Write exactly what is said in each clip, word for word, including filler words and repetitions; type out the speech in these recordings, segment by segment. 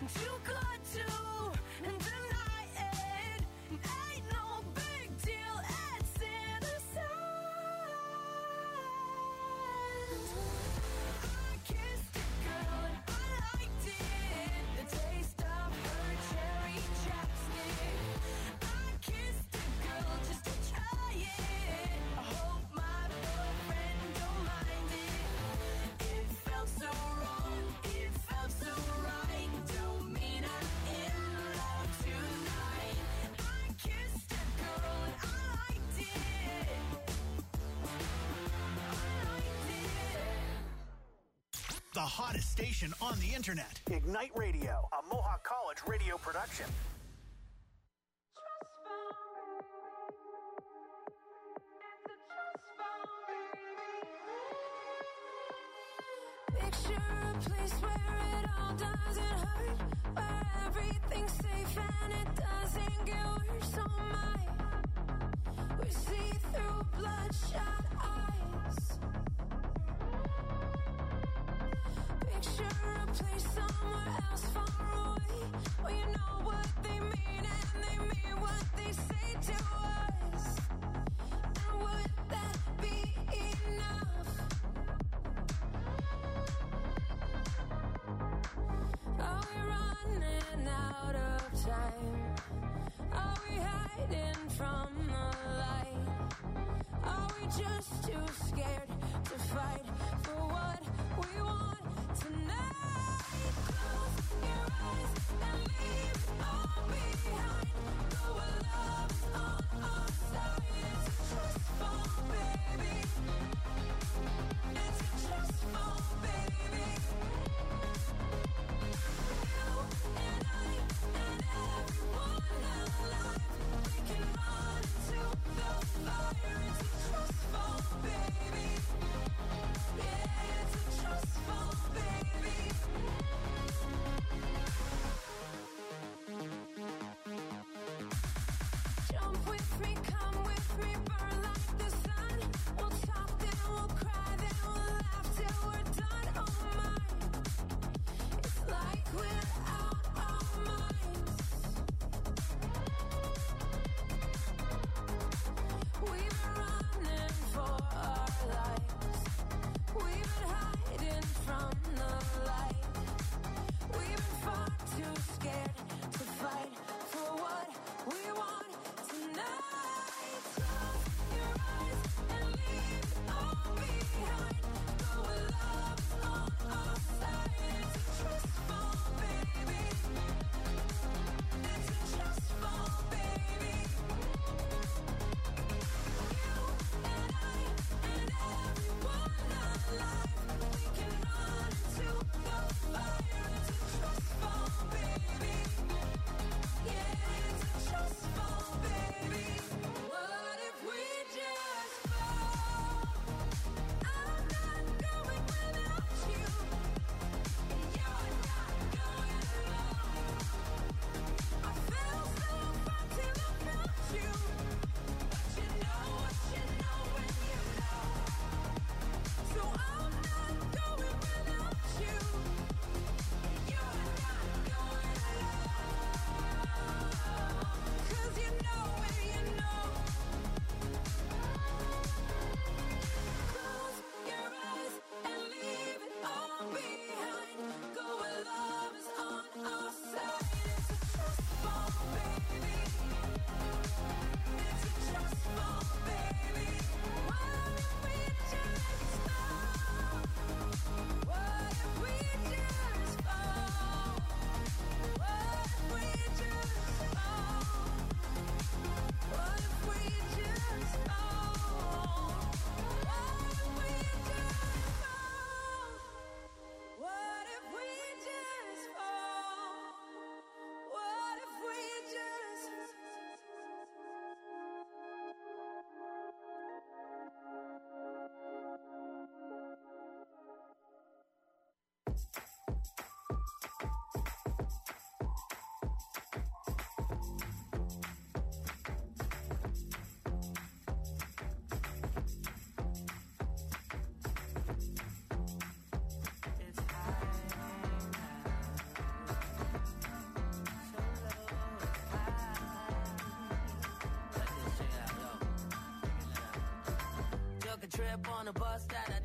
too good to deny it. Ain't no big deal, it's innocent. I kissed a girl and I liked it, the taste of her cherry chapstick. I kissed a girl just to try it. I hope my boyfriend don't mind it. It felt so wrong, it felt so right. Don't mean I'm in love tonight. I kissed a girl and I liked it. I liked it. The hottest station on the internet. Ignite Radio, a Mohawk College radio production. Trust fund. It's a trust fund. Picture a place where it all doesn't hurt, where everything's safe and it doesn't get worse. Oh my, we see through bloodshot eyes. Picture a place somewhere else far away, where you know what they mean and they mean what they say to us. And would that be enough? Are we running out of time? Are we hiding from the light? Are we just too scared to fight for what we want tonight? Close your eyes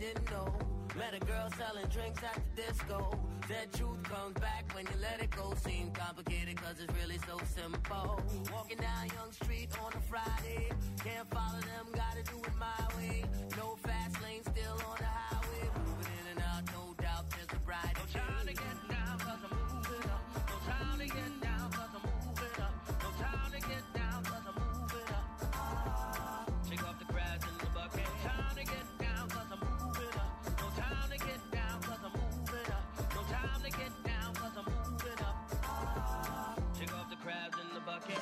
didn't know. Met a girl selling drinks at the disco. That truth comes back when you let it go. Seem complicated cause it's really so simple. Walking down Young Street on a Friday. Can't follow them, gotta do it my way. No fast lane, still on the highway. Moving in and out, no doubt there's a bright. No time to get down cause I'm moving up. No time to get down cause I'm moving up. No time to get down cause I'm moving up. Ah, shake off the crabs in the bucket. No time to get down cause I'm moving up. No time to get down cause I'm moving up. No time to get down cause I'm moving up. Ah, shake off the crabs in the bucket.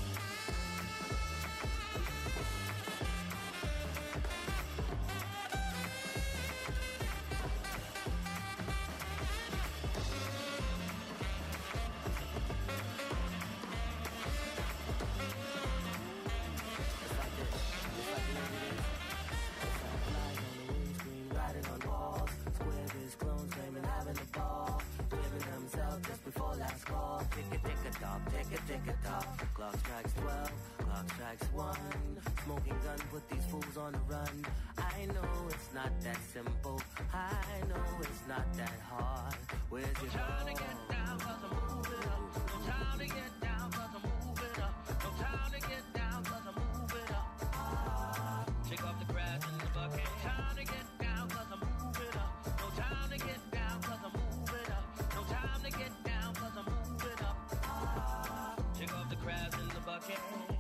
Before last call, tick a tick a tock, tick a tick a tock. Clock strikes twelve, clock strikes one. Smoking gun, put these fools on the run. I know it's not that simple. I know it's not that hard. Where's your no time to get down cause I'm moving up. No time to get down cause I'm moving up. No time to get down cause I'm moving up. Ah, shake off the crabs in the bucket. No time to get down cause I'm moving up. No time to get down cause I'm moving up. No time to get down cause I'm moving up. Ah, shake off the crabs in the bucket.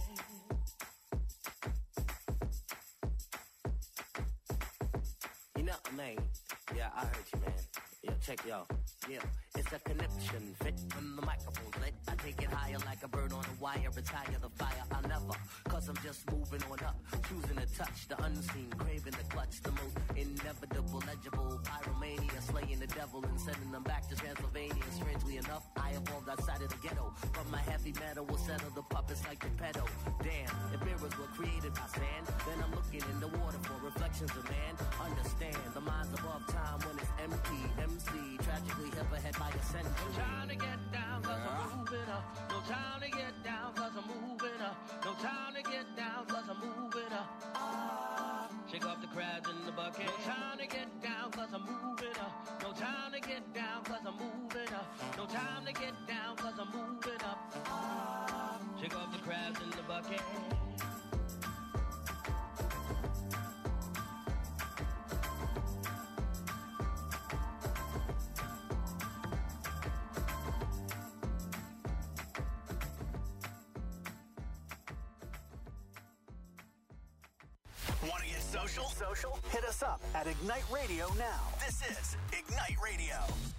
You know, man. Yeah, I heard you, man. Yo, check yo. Yeah, it's a connection. Fit when the microphone's lit. I take it higher like a bird on a wire. Retire the fire. I'll never. Cause I'm just moving on up. Choosing to touch the unseen. Craving the clutch. The most inevitable, legible. Pyromania. Slaying the devil and sending them back to Transylvania. Strangely enough, I evolved outside of the ghetto. But my heavy metal will settle the puppets like the pedo. Damn, if mirrors were created by sand, then I'm looking in the water for reflections of man. Understand, the mind's above time when it's empty. M C, tragically hip ahead by a century. No time to get down cause I'm moving up. No time to get down cause I'm moving up. No time to get down cause I'm moving up. Ah, shake off the crabs in the bucket. No time to get down cause I'm moving up. No time to get down cause I'm moving up. No time to get down cause I'm moving up. Ah, shake off the crabs in the bucket. Want to get social? Social? Hit us up at Ignite Radio now. This is Ignite Radio.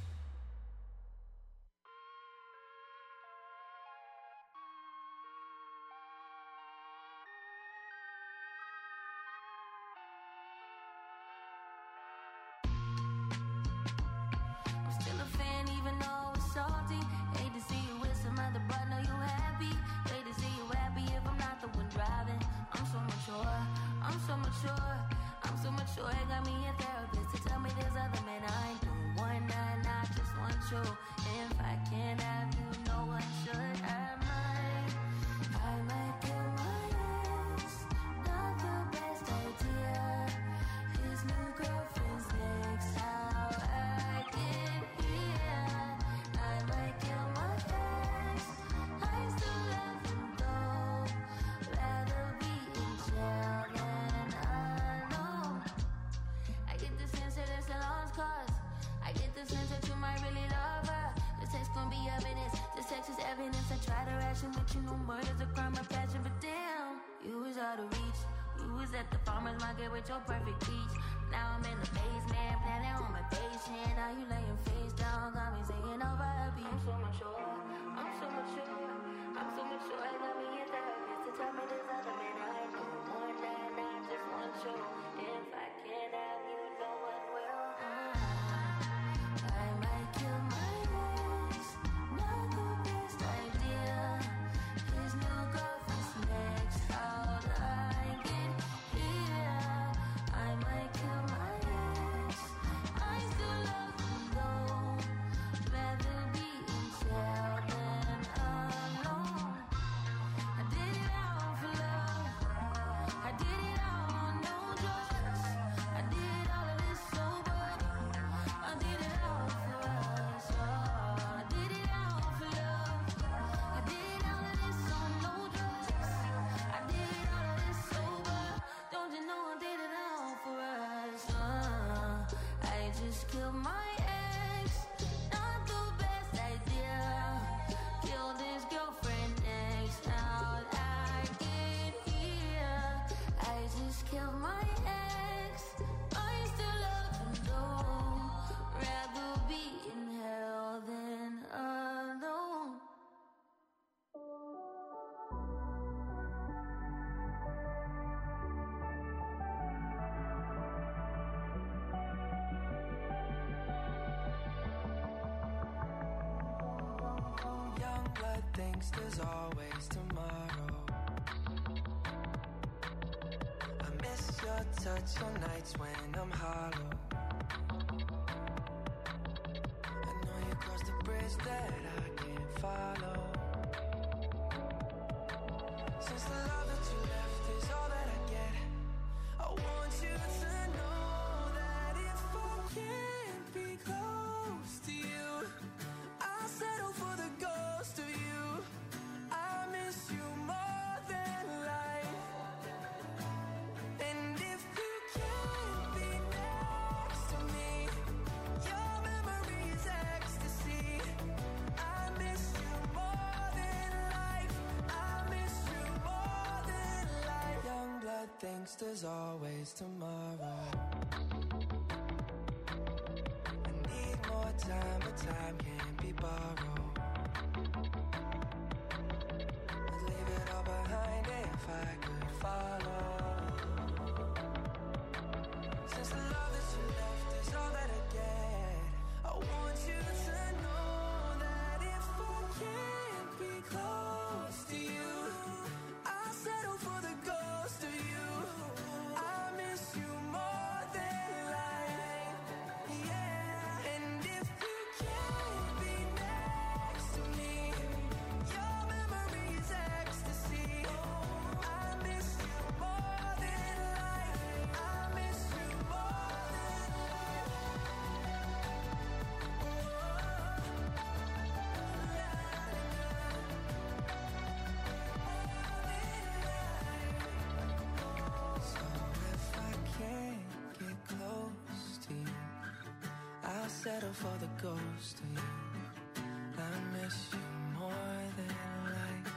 I'm still a fan even though it's salty. Hate to see you with some other, but know you happy. Hate to see you happy if I'm not the one driving. I'm so mature, I'm so mature, I'm so mature. It got me a therapist to tell me there's other men I ain't doing one night, I just want you. If I can't have you, no one should. I might, I might kill my ex. Not the best idea. His new girlfriend's next. How I get here. I might kill my ex. I still love him though. Rather be in jail than alone. I get the sense that it's a lost cause. I get the sense that you might really love her. This text gon' be evidence. This text is evidence. I try to ration, but you know murder's a crime of passion. But damn, you was out of reach. You was at the farmer's market with your perfect peach. Now I'm in the basement, planning on my patient. Now you laying face down, got me singing over a beat. I'm so mature, I'm so mature, I'm so mature. I got me a therapist to tell me there's other men I ain't doing more than I just want you. If I can't have you, no one will. I might kill my ex, not the best idea. His new girlfriend's next. How'd I get here? I might kill my ex. I still love him though. Rather be in jail than blood thinks there's always tomorrow. I miss your touch on nights when I'm hollow. I know you crossed the bridge that I can't follow. Since the love that you left is all that I get, I want you to know that if I can't be close to you, I'll settle for the ghost of you. I miss you more than life. And if you can't be next to me, your memory is ecstasy. I miss you more than life. I miss you more than life. Young blood thinks there's always tomorrow. I need more time, but time can't be borrowed. I'd leave it all behind if I could follow. Since the love that you left is all that I get, I want you to know that if I can't be close to you, I'll settle for the ghost of you. I miss you more than life, yeah. And if you can't be next to me, your memory is ecstasy. I miss you more than life. I miss you more than life. So if I can't get close to you, I'll settle for the ghost of you. I miss you more than life.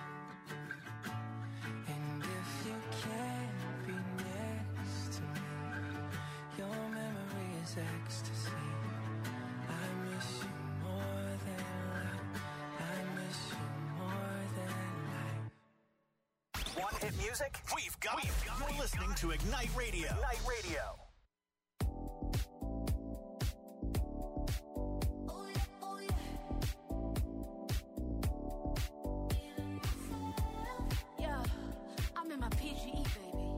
And if you can't be next to me, your memory is ecstasy. I miss you more than life. I miss you more than life. Want hit music? We've got it. You're listening to Ignite Radio. Ignite Radio. Yeah, I'm in my P G E, baby.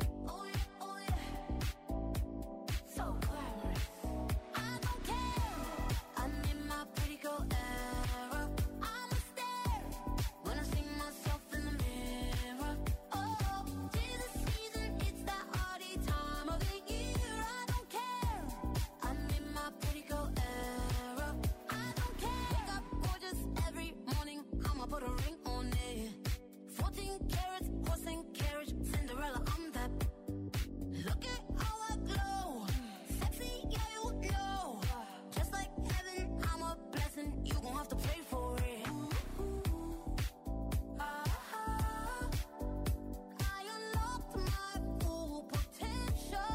So glamorous. I don't care. I'm in my pretty girl era. I'm a stare when I see myself in the mirror. Oh, tis the season, it's that hardy time of the year. I don't care. I'm in my pretty girl era. I don't care. Wake up gorgeous every morning. I'ma put a ring on it. fourteen carats, horse and carriage, Cinderella, I'm that. Look at how I glow. Sexy, yeah, you know. Just like heaven, I'm a blessing. You gon' have to pray for it. Ah, I unlocked my full potential.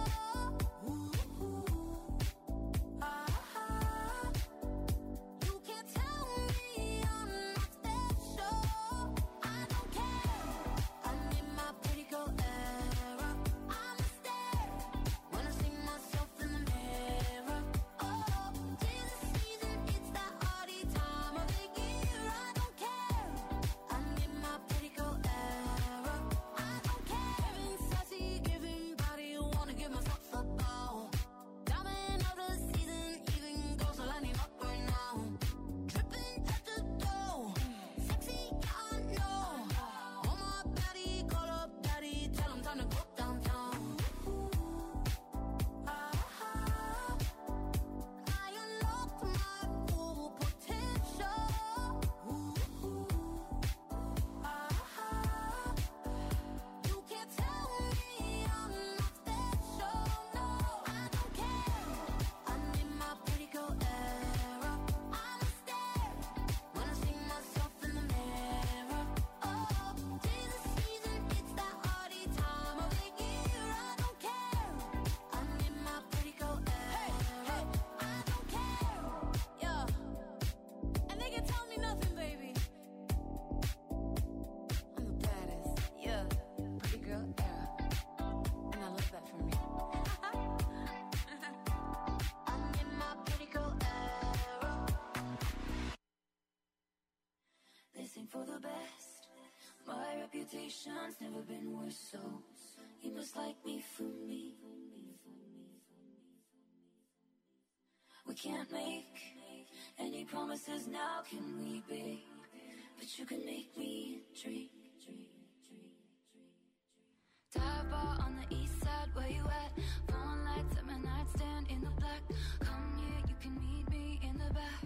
Ah, you can't tell me I'm not special. for the best. My reputation's never been worse, so you must like me for me. We can't make any promises now, can we, babe? But you can make me dream. Dive bar on the east side, where you at? Phone lights at my nightstand in the black. Come here, you can meet me in the back.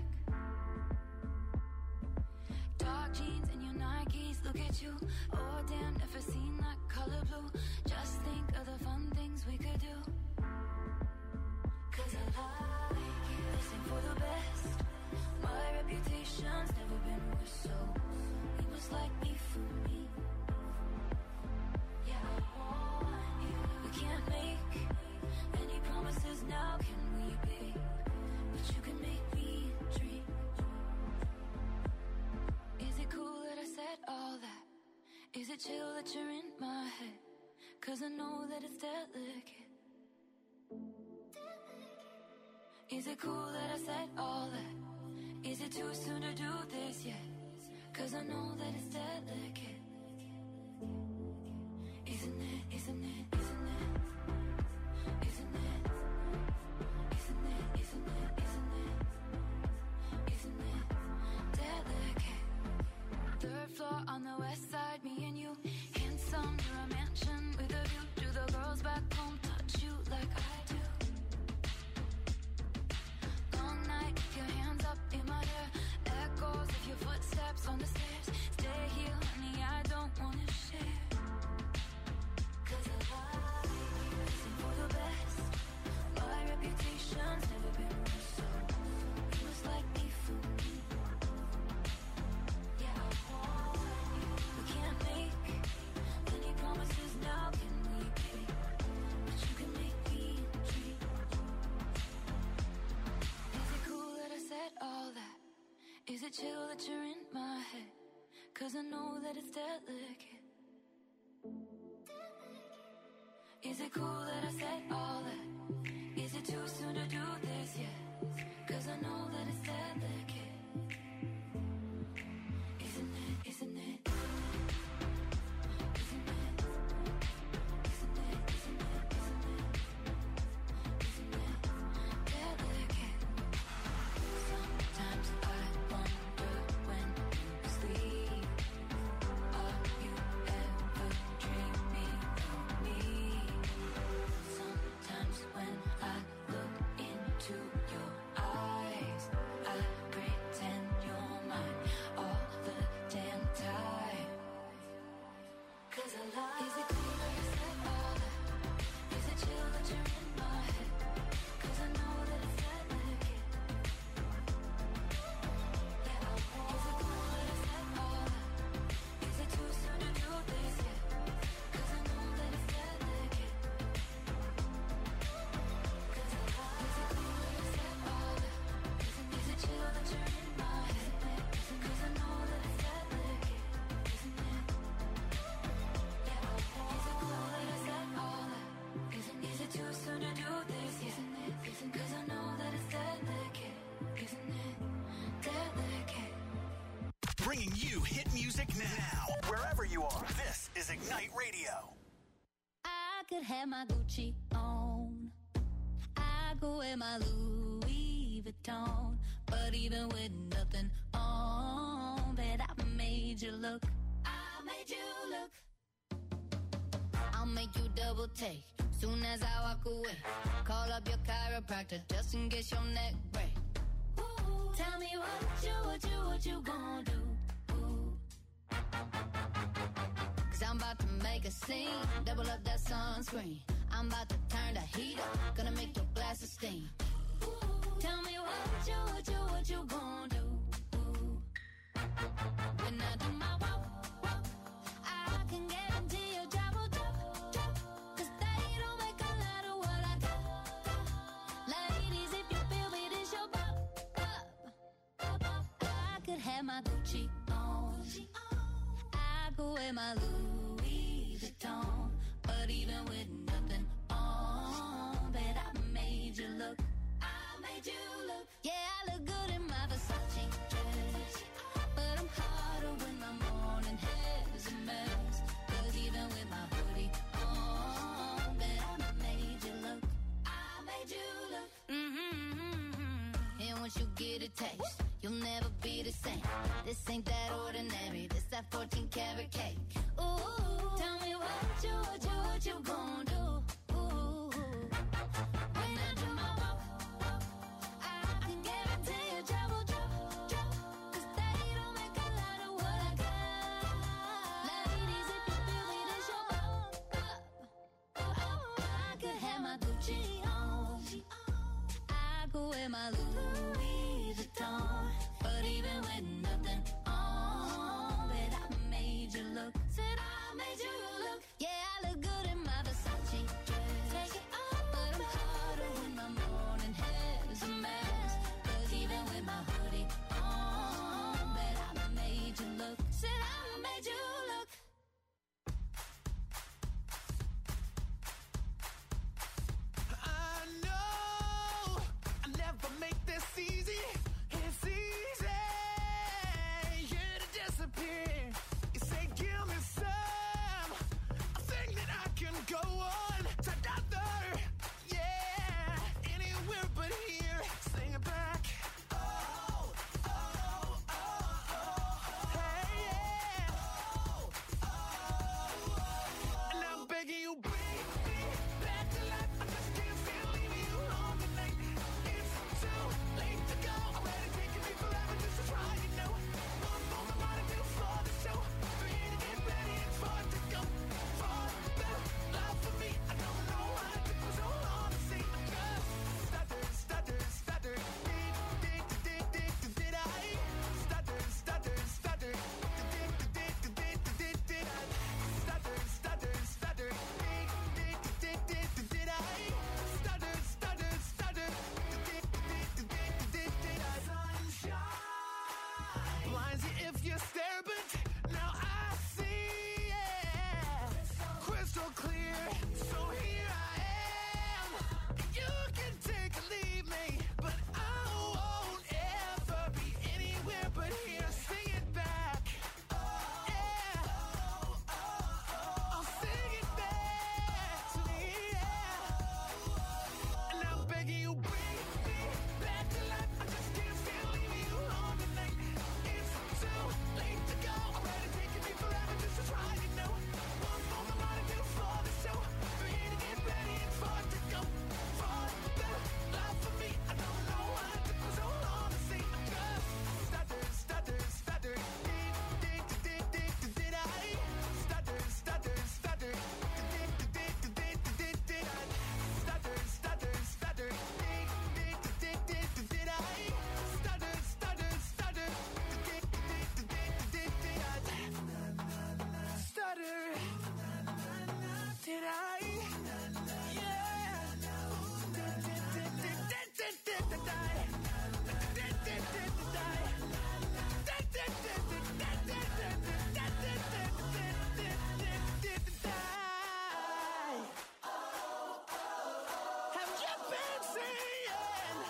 Dark jeans and your Nikes, look at you. Oh damn, never seen that color blue. Just think of the fun things we could do. Cause I like you, listen for the best. My reputation's never been worse, so you must like me for me. Yeah, I want you. We can't make any promises now, can we, babe? But you can make me dream. Is it cool that I said all that? Is it chill that you're in my head? Cause I know that it's delicate. Is it cool that I said all that? Is it too soon to do this yet? Cause I know that it's delicate. Isn't it, isn't it, isn't it? Isn't it? Isn't it, isn't it, isn't it? Isn't it delicate? Third floor on the west side, me and you. Handsome, you're a mansion with a view. Do the girls back home touch you like I do? Long night, your hands up in my hair. Echoes of your footsteps on the stairs. Stay here, honey, I don't wanna share. Cause I like you, listen for the best. My reputation's never been worse, so you must like me for me. Yeah, I want you. We can't make any promises now, can we, babe? But you can make me dream. Is it cool that I said all that? Is it chill that you're in my head? Cause I know that it's delicate. Is it cool that I said all that? Is it too soon to do this yet? Cause I know that it's delicate. Isn't it, isn't it? Isn't it? Isn't it, isn't it, isn't it? Isn't it delicate? Sometimes I wonder when you sleep, are you ever dreaming of me? Sometimes when I look into your eyes, I pretend you're mine all the damn time. Cause I like. Is it cool that you said all that? Is it chill that you're in my head? Cause I know that it's delicate. Yeah, I want. Is it cool that I said all that? Is it too soon to do this yet? Cause I know that it's delicate. Cause I like. Is it cool that I said all that? Is it chill that you're in my head? Cause I know that it's delicate. Isn't it? Yeah, I want. Is it cool that I said all that? Is it, is it too soon to do this yet? Isn't it? Isn't cause I know that it's delicate. Isn't it delicate? Bringing you hit music now, wherever you are. This is Ignite Radio. I could have my Gucci on. I go wear my Louis Vuitton. But even with nothing on, bet I made you look. I made you look. I'll make you double take soon as I walk away. Call up your chiropractor just in case your neck break. Ooh, tell me what you, what you, what you gonna do? Ooh. Cause I'm about to make a scene, double up that sunscreen. I'm about to turn the heat up, gonna make your glasses steam. Ooh, tell me what you, what you, what you gonna do? Ooh. When I do my walk, walk, I can guarantee your job will drop, drop. Cause they don't make a lot of what I got, got. Ladies, if you feel me, this your bop, bop, bop, bop. I could have my Gucci on. I go wear my Louis Vuitton. But even with nothing on, bet I made you look. I made you look. Yeah, I look good in my Versace dress, but I'm hotter when I'm wear my Louis Vuitton, but even with nothing on, bet I made you look. Said I made you look. Yeah, I look good in my Versace dress. Take it off, but I'm hotter when my morning hair's a mess. 'Cause even with my hoodie on, bet I made you look. Said I made you look. I know I never make this easy. It's easy, yeah, to disappear. You say, give me some, a thing that I can go on to another, yeah, anywhere but here. Sing it back. Oh, oh, oh, oh, hey, yeah. Oh, oh, oh. And I'm begging you, bring me back to life. I just can't stand leaving you alone tonight. It's too late to go. Already taking me forever just to try, you know. One more I wanna do for the show. Three to get ready and four to go. For the love for me, I don't know why it took me so long to see. I just stutter, stutter, stutter. Did, did, did, did, did, did I? Stutter, stutter, stutter. Did, did, did, did, did, did, did I? Stutter, stutter, stutter. Did, did, did, did, did, did I? Stutter, stutter, stutter. Did, did, did, did, did, did I? Sunshine blinds you if you stare, but now I see it crystal clear. So here I am. You can take or leave me, but I won't ever be anywhere but here. Sing it back. Yeah. I'll sing it back to me. Yeah. And I'm begging you, bring me back to life. I just can't stand leaving you alone tonight. It's too late to go. Already taking me forever just to try, you know. One more I wanna do for the show. Three to get ready and four to go. For the love for me, I don't know why it took me so long to see. I just stutter, stutter, stutter. Did, did, did, did, did, did I? Stutter, stutter, stutter. Did, did, did, did, did, did, did I? Stutter, stutter, stutter. Did, did, did, did, did, did I? Stutter, stutter, stutter. Did, did, did, did, did, did I? Stutter. Did I? Yeah. Did, did, did, did, did, did, did, did I? Did, did, did, did I? Did, did, did, did, did, did, did, did, did, did, did, did, did I? Have you been seeing?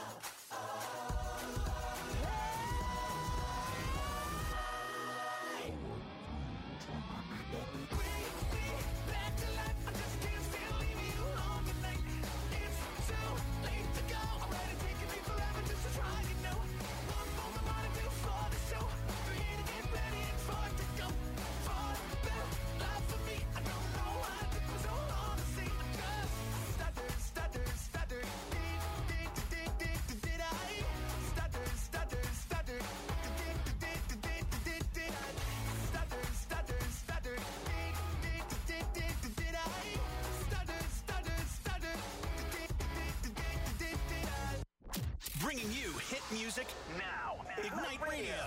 Bring me back to life. I just can't stand leaving you alone tonight. It's too late to go. Already taking me forever just to try, you know. One more I wanna do for the show. Three to get ready and four to go. For the love for me, I don't know why it took me so long to see. I just stutter, stutter, stutter. Did, did, did, did, did, did I? Stutter, stutter, stutter. Did, did, did, did, did, did I? Stutter, stutter, stutter. Did, did, did, did, did, did I? Stutter, stutter, stutter. Did, did, did, did, did I? Bringing you hit music now. Ignite Radio.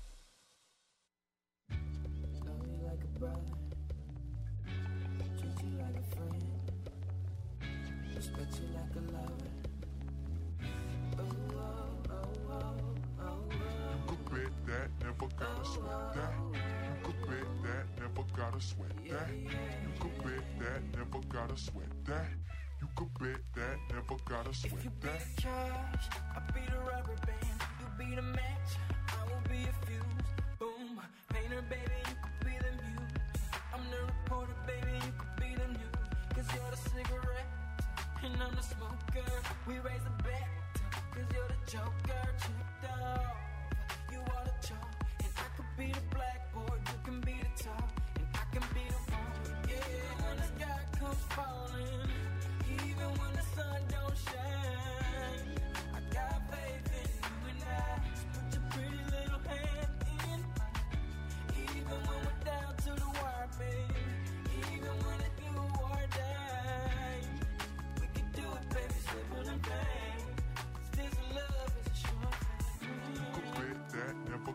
Love you like a brother, treat you like a friend, respect you like a lover. Oh, oh, oh, oh, oh, You could bet that, never gotta sweat that. You could bet that, never gotta sweat that. You could bet that, never gotta sweat that. You could bet that, never gotta If sweat you be that. the cash, I'll be the rubber band. You be the match, I will be a fuse. Boom, painter, baby, you could be the muse. I'm the reporter, baby, you could be the news. Cause you're the cigarette, and I'm the smoker. We raise the bet, cause you're the joker. Tricked off, you are the chalk. And I could be the blackboard, you can be the top. And I can be the one, yeah, when the sky comes falling. Even when the sun don't shine, I got faith in you and I. So put your pretty little hand in mine. Even when we're down to the wire, baby. Even when it's do or die, we can do it, baby, simple and plain. 'Cause this love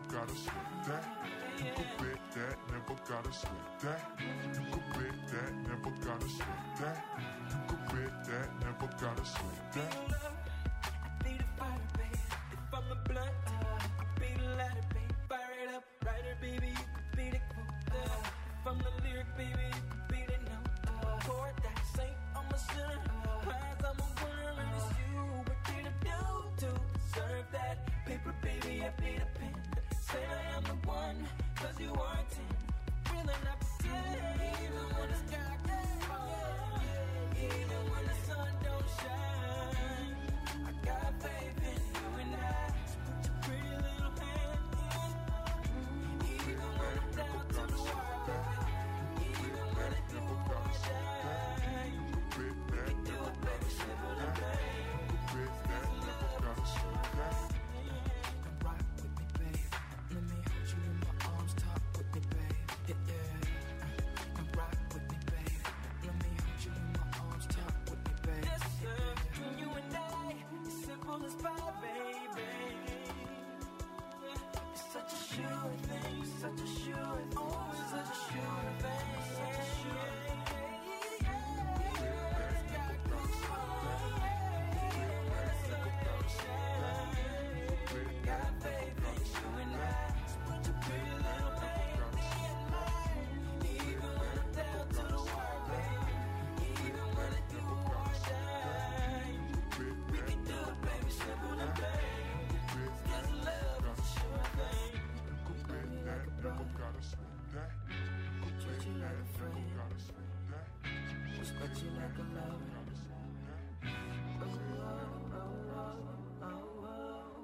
gotta sweat that. You could bet that, never gotta sweat that. You could bet that, never gotta sweat that. You could bet that, never gotta sweat that. I be the fire, baby. If I'm a blunt, I be the lighter, baby. Fire it up, writer, baby. You could be the quote. If I'm the lyric, baby, you could be the note. Chord that saint, I'm a sinner. Prize, I'm a winner, and it's you. What did I do to deserve that? Paper, baby, I be the pen. Say I am the one, cause you are ten. Really not pretend, even when the sky gets falling, even when the sun don't shine. I got faith in you and I. So put your pretty little hand in. Even when I'm down to the wire, even when I do or die. We can do it, baby, simple and plain. There's love to show that. Rock with me, babe. Let me hold you in my arms, talk with me, babe. Yeah, yeah. And rock with me, babe. Let me hold you in my arms, talk with me, babe. Yes, sir. You and I, it's simple as pie, baby. It's such a sure thing, such a sure thing, oh, it's such a sure thing, such a sure thing. Got faith in you and I. So put your pretty little hand in mine. Even when I'm down to the wire, baby. Even when I do or die. We can do it, baby, simple and plain. Cause love is a sure thing. You could bet that, never gotta sweat that. You could Treat you bet like a that, friend. never gotta sweat that. Respect you like a lover. Gotta sweat that. Oh, oh, oh, oh, oh, oh.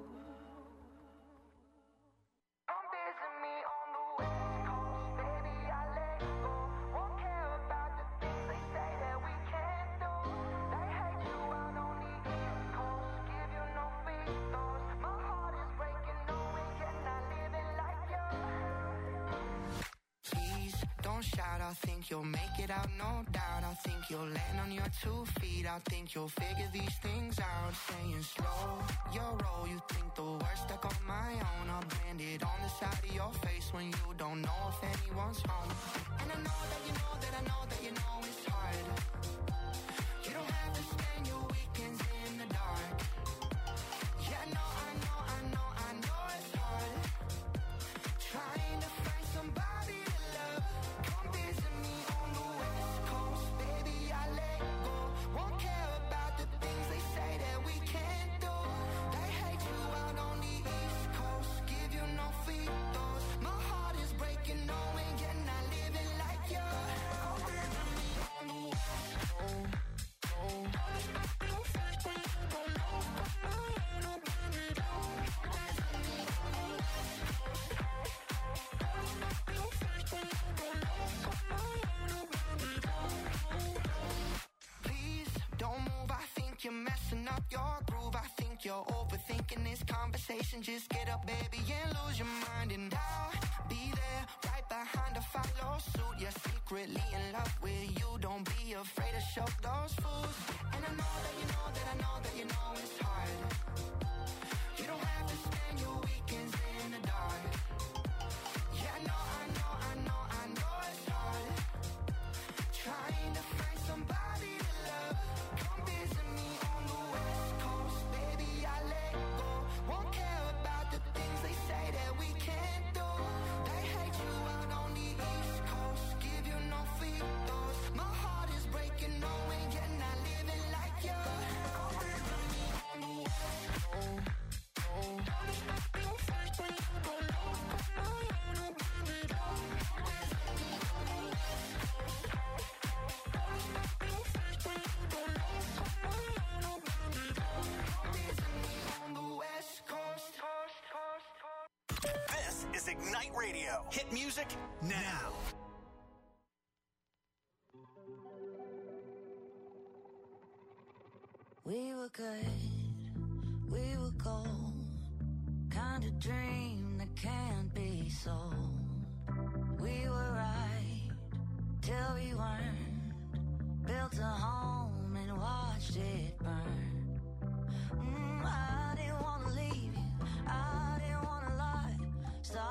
Come visit me on the West Coast, baby, I let go. Won't care about the things they say that we can't do. They hate you out on the East Coast, give you no free throws. My heart is breaking, knowing you're not living like you. Please don't shout, I think you'll make it out, no doubt. I think you'll land on your two feet. I think you'll figure these things out. Saying slow your roll, you think the worst stuck on my own. I'll blend it on the side of your face when you don't know if anyone's home. And I know that you know that I know that you know it's hard. You don't have to spend your weekends in the dark. Yeah, I know, I know, I know, I know it's hard. Trying to find somebody to love. Come visit me on the West Coast, baby, I let go. Won't care about the things they say that we can't do. They hate you out on the East Coast, give you no free throws. My heart is breaking, knowing you're not living like you. Come visit me on the West Coast. Please don't move, I think you're messing up your groove. I think you're overthinking this conversation. Just get up, baby, and lose your mind. And I'll be there, right behind to follow suit. You're secretly in love with you. Don't be afraid to show those fools. And I know that you know that I know that you know it's hard. You don't have to spend your weekends in the dark. Yeah, I know, I know, I know, I know it's hard. Trying to find somebody to love. Come visit me on the West Coast, baby, I let go. Won't care about the things they say that we can't do. They hate you out on the East Coast, give you no free throws. My heart is breaking, knowing you're not living like you. Come visit me on the West Coast. This is Ignite Radio. Hit music now. We were good, we were gold. Kind of dream that can't be sold. We were right till we weren't. Built a home and watched it burn. Mm, I didn't wanna leave you, I didn't wanna lie. Start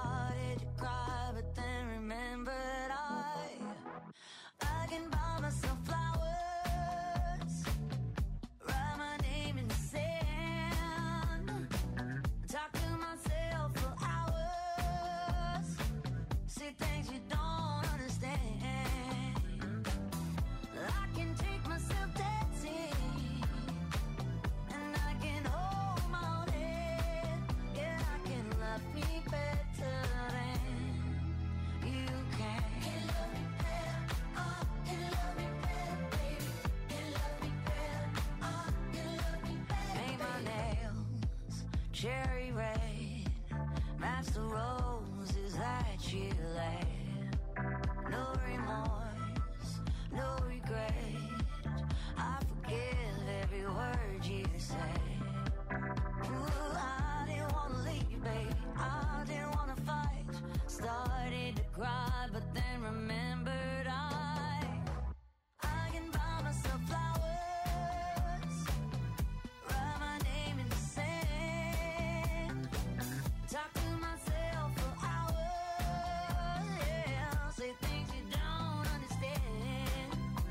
you left. No remorse, no regret. I forgive every word you say. Ooh, I didn't wanna leave, baby. I didn't wanna fight. Started to cry, but then remembered I I can buy myself flowers, write my name in the sand, talk to myself for hours, yeah, say things you don't understand.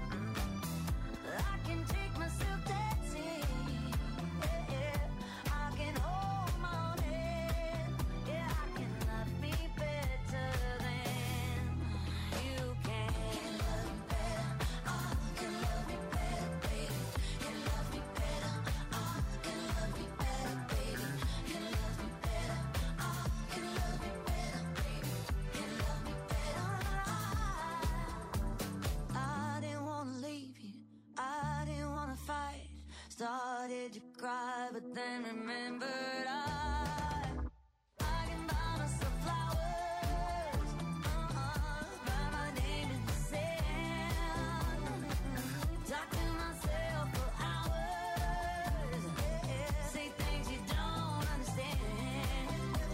I can take myself dancing, yeah, yeah. I can hold my own hand, yeah, I can love me better than you can. Can love me better, oh, can love me better, baby. Can love me better, oh, can love me better, baby. Can love me better, oh, can love me better, baby. Can love me better, oh. I didn't wanna leave you, I didn't wanna fight. Started to cry, but then remembered I I can buy myself flowers, uh-uh, write my name in the sand, talk to myself for hours, yeah, say things you don't understand.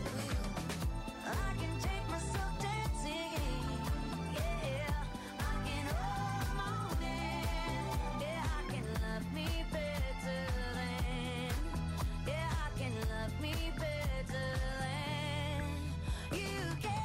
I can take myself dancing, yeah, I can hold my own hand, yeah, I can love me better than, yeah, I can love me better than you can.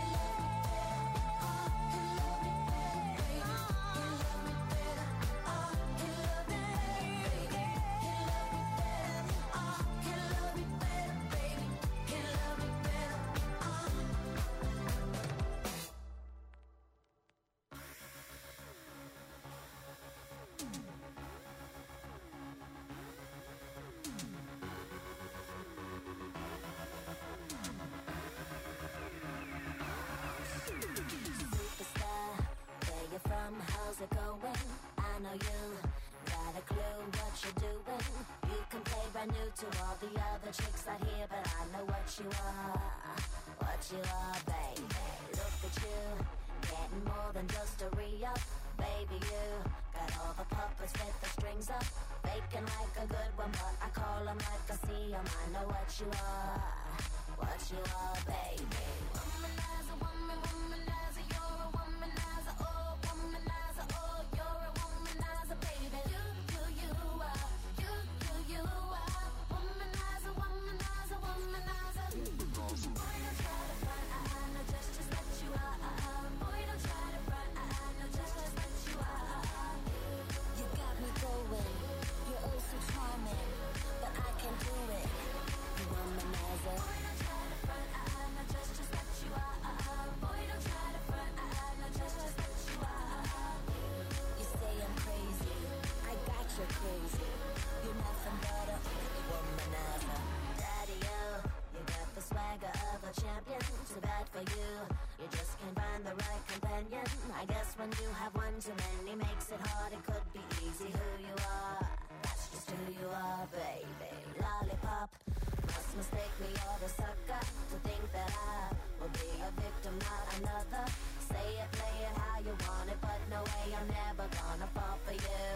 Superstar, where you from? How's it going? I know you got a clue what you're doing. You can play brand new to all the other chicks out here, but I know what you are, what you are, baby. Look at you, getting more than just a re-up, baby. You got all the puppets with the strings up, faking like a good one, but I call 'em like I see 'em. I know what you are, what you are, baby. Womanizer, woman, womanizer, you're a womanizer, oh, womanizer, oh, you're a womanizer, baby. You, you, you are, you, you, you are, womanizer, womanizer, womanizer. Boy, don't try to front, I, I know just, just what you are. Boy, don't try to front, I, I know just, just what you are. You got me going, you're oh so charming, but I can do it, you womanizer. Boy, don't try to front, I, I know just, just what you are. Boy, don't try to front, I, I know just, just what you are. You say I'm crazy, I got you crazy, you're nothing but a womanizer. Daddy-o, you got the swagger of a champion, too bad for you, you just can't find the right companion. I guess when you have one too many makes it hard, it could be easy who you are, that's just who you are, baby. Lollipop, must mistake me or the sucker to think that I will be a victim, not another. Say it, play it how you want it, but no way, I'm never gonna fall for you,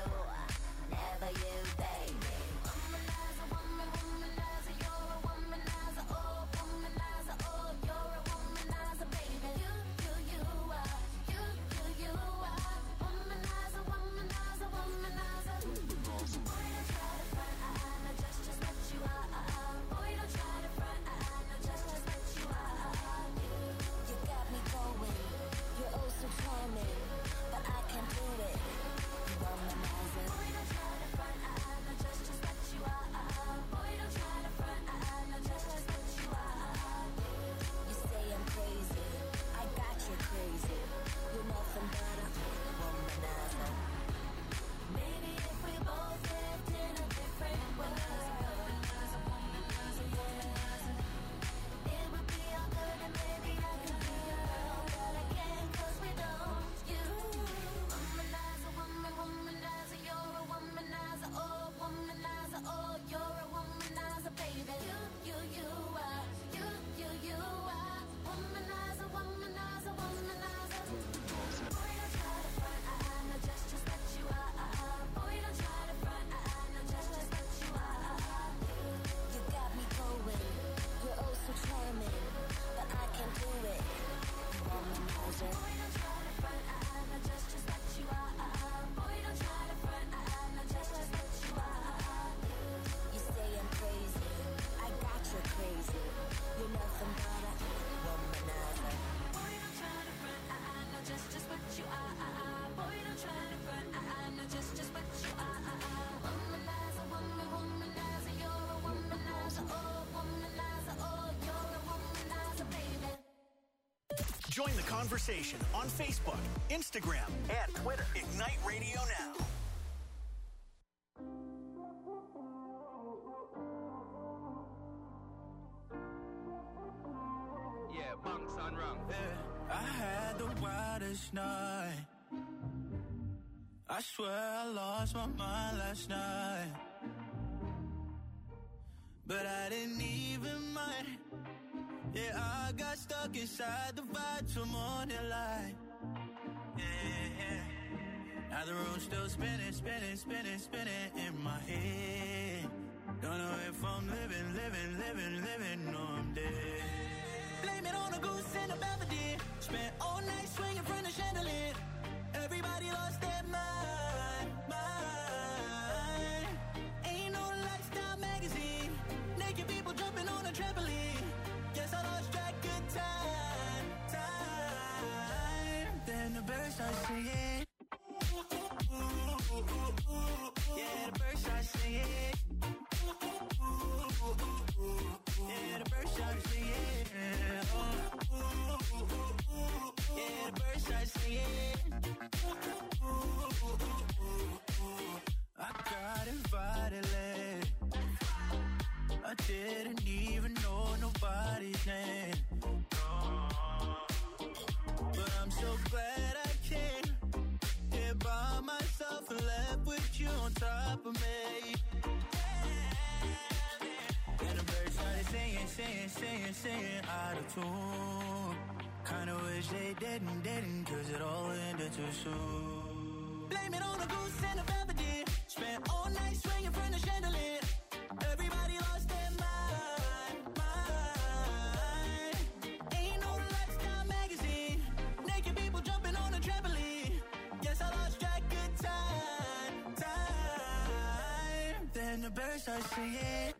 never you, baby. Womanizer, woman, womanizer, you're a womanizer, oh, womanizer, oh, you're a womanizer, baby. You, you, you are, you, you, you are, womanizer, womanizer, womanizer. Boy, don't try to front, I, I know just, just what you are. Boy, don't try to front, I, I know just, just what you are. You got me going, you're oh so charming, but I can do it, you womanizer. Boy, don't try to front, I, I know just, just Join the conversation on Facebook, Instagram, and Twitter. Ignite Radio Now. Yeah, bunks on wrong. Yeah, I had the wildest night. I swear I lost my mind last night. But I didn't even mind. Yeah, I got stuck inside the vibe till morning light. Yeah, yeah. Now the room's still spinning, spinning, spinning, spinning in my head. Don't know if I'm living, living, living, living, or I'm dead. Blame it on a goose and a Belvedere. Spent all night swinging from the chandelier. Everybody lost their mind, mind. Ain't no lifestyle magazine. Naked people jumping on a trampoline. Guess I lost track of time, time. Then the birds start singing. Yeah, the birds start singing. Yeah, the birds start singing. Yeah, the birds start singing. I got invited late. I didn't even know nobody's name. But I'm so glad I came here by myself and left with you on top of me. And the birds started singing, singing, singing, singing out of tune. Kinda wish they didn't, didn't, cause it all ended too soon. Blame it on a goose and a Belvedere. Spent all night swinging from the chandelier. Everybody lost their mind, mind. Ain't no lifestyle magazine. Naked people jumping on a trampoline. Guess I lost track of time, time. Then the birds start singing.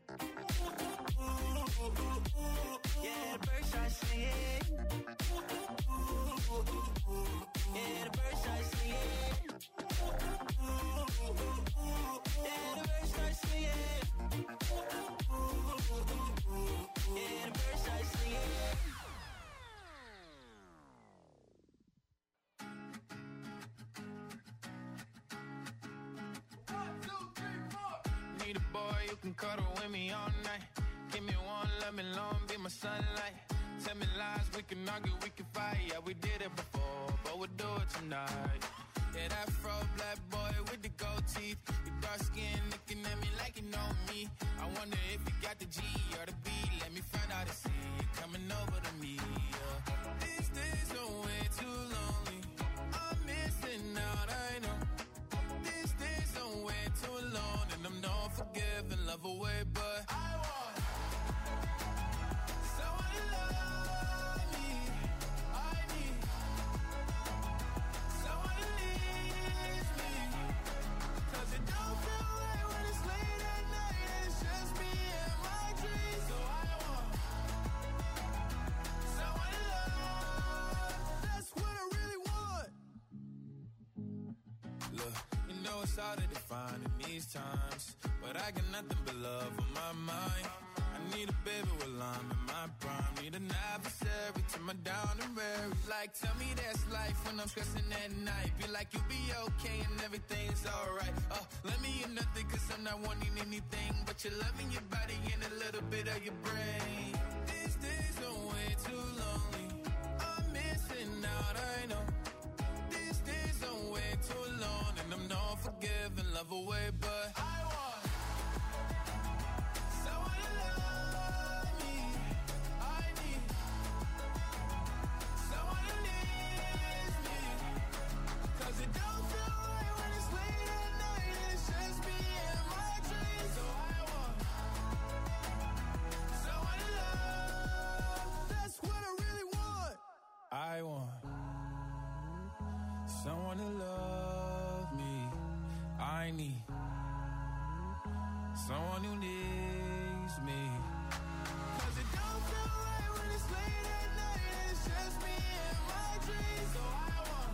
Yeah, the birds start singing. Yeah, the birds start singing. Yeah, the birds start singing. Yeah, the birds start singing. One, two, three, four. Need a boy you can cuddle with me all night. Give me one, let me long, be my sunlight. Tell me lies, we can argue, we can fight. Yeah, we did it before, but we'll do it tonight. Yeah, that fro black boy with the gold teeth. Your dark skin looking at me like you know me. I wonder if you got the G or the B. Let me find out and see you coming over to me. Yeah. These days are way too lonely. I'm missing out, I know. These days are way too alone. And I'm not forgiving, love away, but I want someone to love me. I need someone to leave me. Cause it don't feel right when it's late at night and it's just me and my dreams. So I want someone to love. That's what I really want. Look, you know it's hard to define in these times, but I got nothing but love on my mind. I need a baby while I'm in my prime. Need an adversary to my down and weary. Like, tell me that's life when I'm stressing at night. Be like, you'll be okay and everything's alright. Uh, let me in nothing cause I'm not wanting anything but your love in your body and a little bit of your brain. These days are way too lonely. I'm missing out, I know. These days are way too alone. And I'm not forgiving, love away, but I want someone to love me. I need someone to leave me. Cause it don't feel right when it's late at night and it's just me and my dreams. So I want someone to love. That's what I really want. I want someone to love me. I need someone who needs me. Cause it don't feel right when it's late at night and it's just me and my dreams. So I want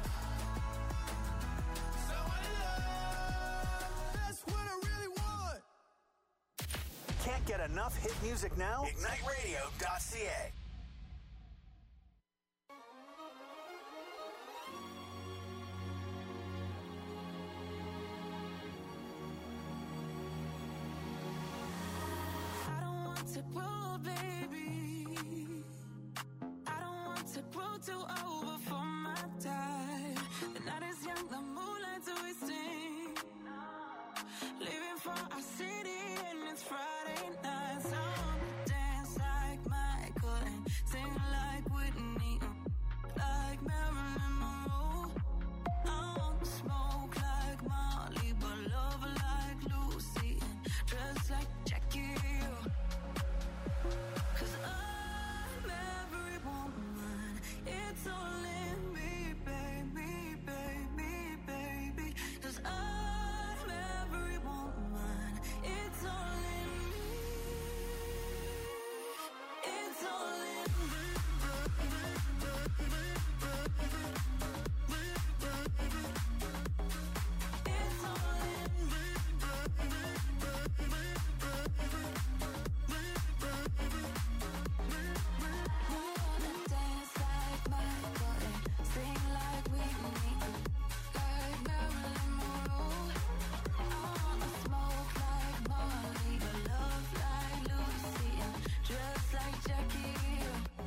someone to love. That's what I really want. Can't get enough hit music now? Ignite Radio dot C A. world, baby. I don't want to grow too old before my time. The night is young, the moonlight's wasting. Leaving for our city and it's Friday night. So I wanna dance like Michael and sing like Whitney, like Marilyn Monroe. I wanna smoke like Molly, but love like Lucy and dress like Jackie. 'Cause I'm every woman, it's all in me, baby, baby, baby. 'Cause I'm every woman, it's all in me, it's all in me. It's all in me. I wanna dance like Michael and sing like Whitney, like Marilyn Monroe. I wanna smoke like Molly, but love like Lucy and dress like Jackie.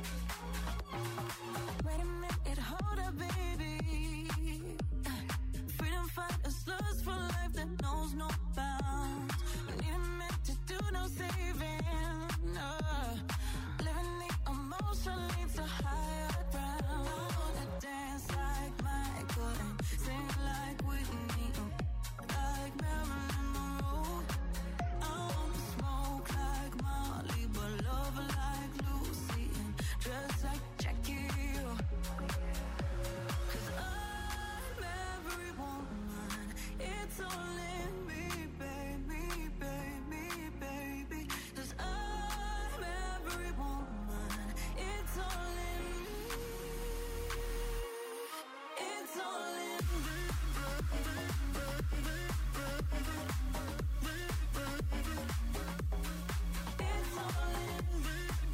Wait a minute, hold up, baby. Freedom fighters, lust for life that knows no bounds. We need a minute to do no saving. No. Living the emotion leads to higher ground. I wanna dance like Michael and sing like Whitney, like Marilyn Monroe. I wanna smoke like Molly, but love like Lucy and dress like Jackie. 'Cause I'm every woman, it's all in me, baby, baby, baby. 'Cause I'm every woman, it's all in me, it's all in me. It's all in me.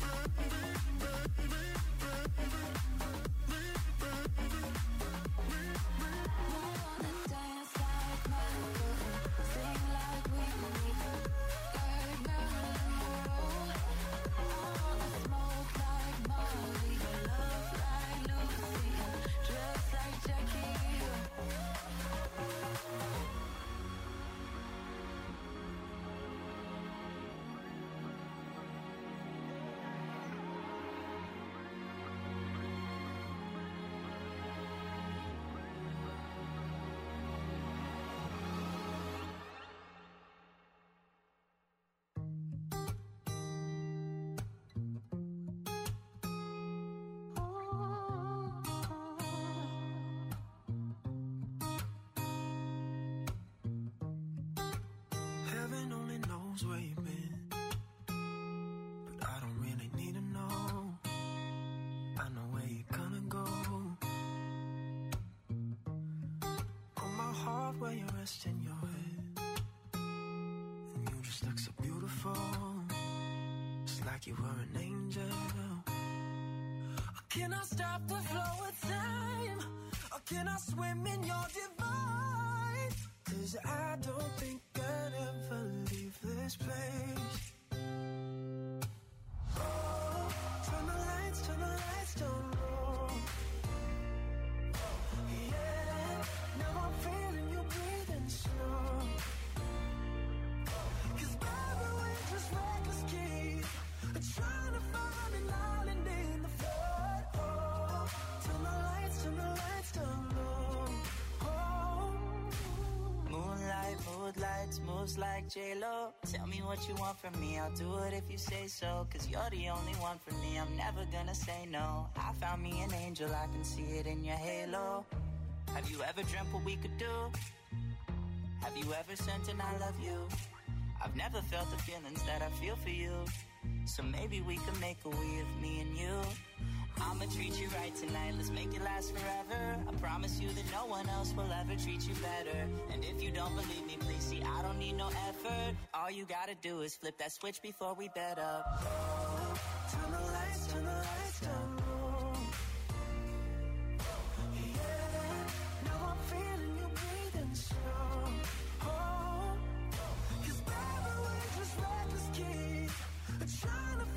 I wanna dance like Michael and sing like Whitney, like Marilyn Monroe. I wanna smoke like Molly, but love like Lucy and dress like Jackie. Heaven only knows where you've been, but I don't really need to know. I know where you're gonna go. On my heart where you're resting your head, and you just look so beautiful, just like you were an angel. Can I stop the flow of time, or can I swim in your divine? 'Cause I don't think I'd ever leave this place. Oh, turn the lights, turn the lights down low. Yeah, now I'm feeling you breathing slow. 'Cause baby, we're just reckless kids, trying to find an island in the flood. Oh, turn the lights, turn the lights down low. Oh, moonlight, moonlights, moves like J-Lo. Tell me what you want from me, I'll do it if you say so. 'Cause you're the only one for me, I'm never gonna say no. I found me an angel, I can see it in your halo. Have you ever dreamt what we could do? Have you ever sent an I love you? I've never felt the feelings that I feel for you. So maybe we could make a we of me and you. I'ma treat you right tonight, let's make it last forever. I promise you that no one else will ever treat you better. And if you don't believe me, please see, I don't need no effort. All you gotta do is flip that switch before we bed up. Oh, turn the lights, turn the lights down low. Yeah, now I'm feeling you breathing slow. Oh, 'cause baby, we're just reckless kids, trying to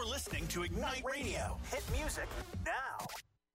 You're listening to Ignite Radio. Hit music now.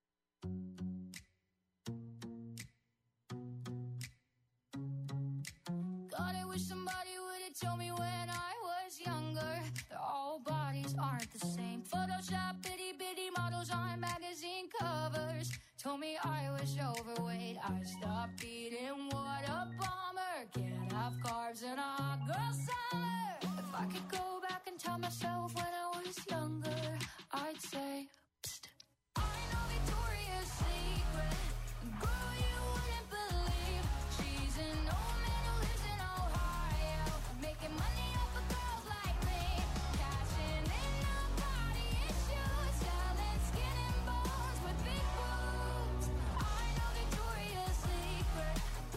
God, I wish somebody would have told me when I was younger that all bodies aren't the same. Photoshop bitty bitty models on magazine covers told me I was overweight. I stopped eating, what a bummer. Can't have carbs in a hot girl summer. If I could go back and tell myself when I was younger, I'd say, psst. I know Victoria's Secret, girl, you wouldn't believe. She's an old man who lives in Ohio, making money off of girls like me, cashing in on body issues, selling skin and bones with big boobs. I know Victoria's Secret.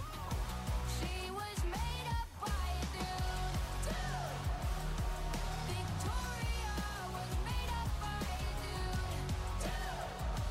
She was made up by a dude, dude. Victoria was made up by a dude, dude.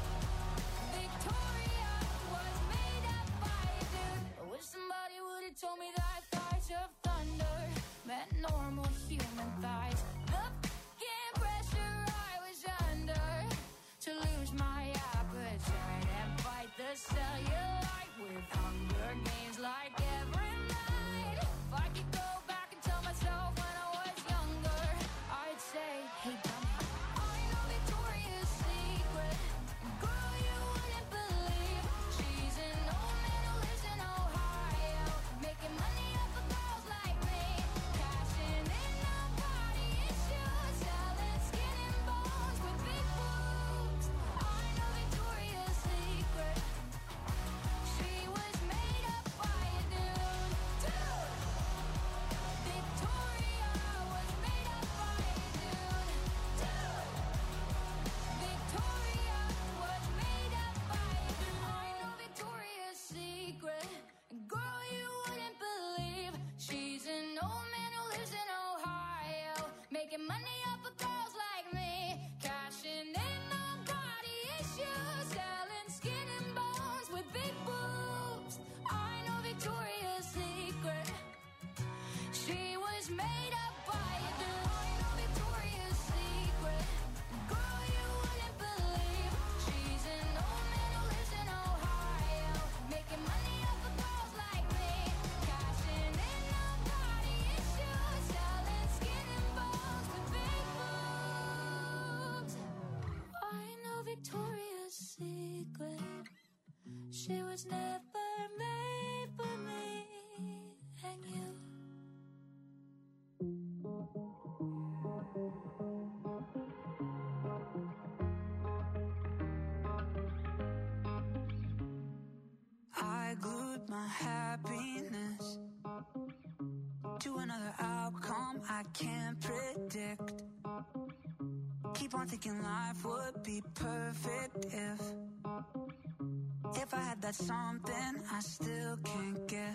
Victoria was made up by a dude. I wish somebody would have told me that thighs of thunder meant normal human thighs. The fucking pressure I was under to lose my appetite and fight the cellulite with Hunger Games like every night. If I could go back and tell myself when I was younger, I'd say, hey, dummy, I know Victoria's Secret, girl, you wouldn't believe. She's an old man who lives in Ohio, making money off of girls like me, cashing in on body issues, selling skin and bones with big boobs. I know Victoria's Secret. She was made up by a dude, dude. Victoria was made up by a dude, dude. Victoria was made up by a dude. I know Victoria's Secret, girl, you wouldn't believe. She's an old man who lives in Ohio, making money off of girls like me, cashing in on body issues, selling skin and bones with big boobs. I know Victoria's Secret. She was made up by a dude. I know Victoria's Secret. Girl, you wouldn't believe. She's an old man who lives in Ohio, making money off of girls like me, cashing in on body issues, selling skin and bones with big boobs. I know Victoria's Secret. She was never made for me and you. I glued my happiness to another outcome I can't predict. Keep on thinking life would be perfect if If I had that something I still can't get.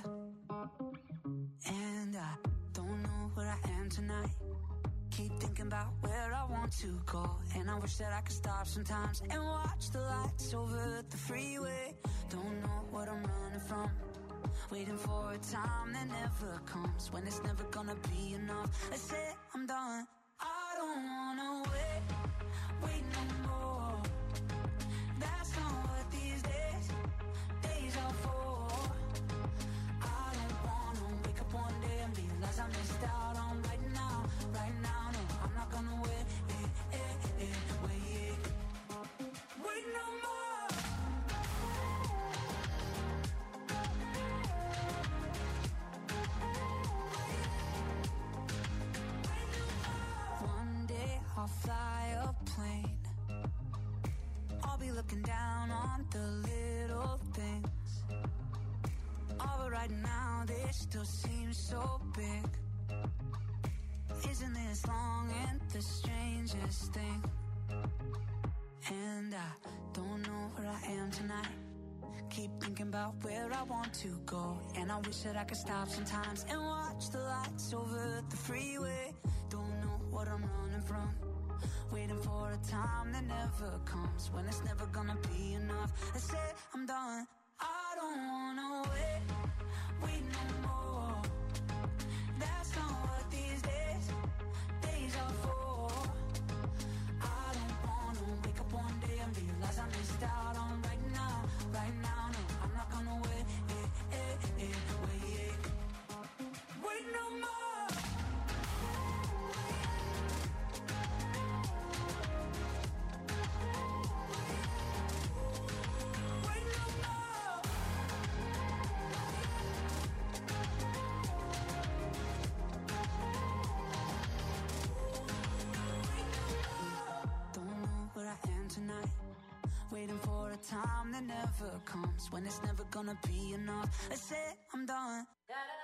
And I don't know where I am tonight. Keep thinking about where I want to go. And I wish that I could stop sometimes and watch the lights over the freeway. Don't know what I'm running from, waiting for a time that never comes, when it's never gonna be enough. I say I'm done. I don't wanna wait, wait no more. That's not what these days, days are for. I don't wanna wake up one day and realize I missed out on right now, right now. No, I'm not gonna wait, eh, eh, eh, wait, wait no more. One day I'll fly a plane. I'll be looking down on the little things. Oh, but right now they still seem so big. Isn't this long and the strangest thing? And I don't know where I am tonight. Keep thinking about where I want to go. And I wish that I could stop sometimes and watch the lights over the freeway. Don't know what I'm running from, waiting for a time that never comes, when it's never gonna be enough. I say I'm done. I don't wanna wait, wait no more. That's not what these days, days are for. a time that never comes, when it's never gonna be enough. I said I'm done.